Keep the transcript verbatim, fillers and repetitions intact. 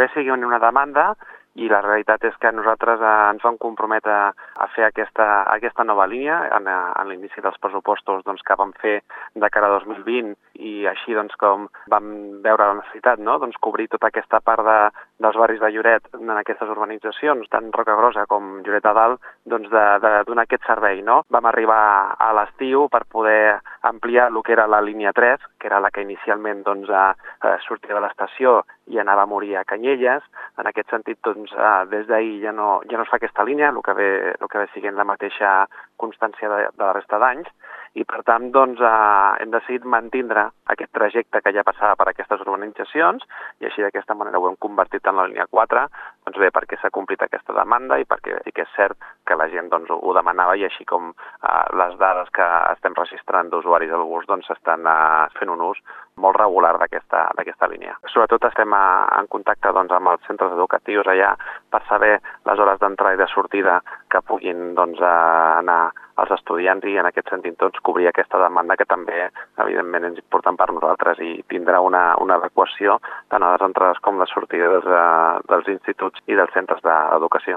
poder seguir una demanda, i la realitat és que nosaltres eh, ens vam comprometre a fer aquesta, aquesta nova línia en, en l'inici dels pressupostos doncs, que vam fer de cara a dos mil vint, i així doncs, com vam veure la necessitat, no? doncs, cobrir tota aquesta part de, dels barris de Lloret en aquestes urbanitzacions, tant Rocagrosa com Lloret de Dalt, doncs, de, de donar aquest servei. No? Vam arribar a l'estiu per poder ampliar el que era la línia tres, que era la que inicialment doncs, eh, sortia de l'estació i anava a morir a Canyelles. En aquest sentit, doncs, eh, des d'ahir ja, no, ja no es fa aquesta línia, el que ve, el que ve siguent la mateixa constància de, de la resta d'anys, i per tant doncs, eh, hem decidit mantindre aquest trajecte que ja passava per aquestes urbanitzacions, i així d'aquesta manera ho hem convertit en la línia quatre, doncs bé, perquè s'ha complit aquesta demanda i perquè sí que és cert que la gent doncs, ho demanava, i així com eh, les dades que estem registrant d'usuaris del bus doncs, estan eh, fent un ús molt regular d'aquesta d'aquesta línia. Sobretot estem a, en contacte doncs, amb els centres educatius allà per saber les hores d'entrada i de sortida que puguin doncs, anar els estudiants, i en aquest sentit doncs, cobrir aquesta demanda que també evidentment és important per nosaltres i tindrà una, una adequació tant a les entrades com les sortides eh, dels instituts i dels centres d'educació.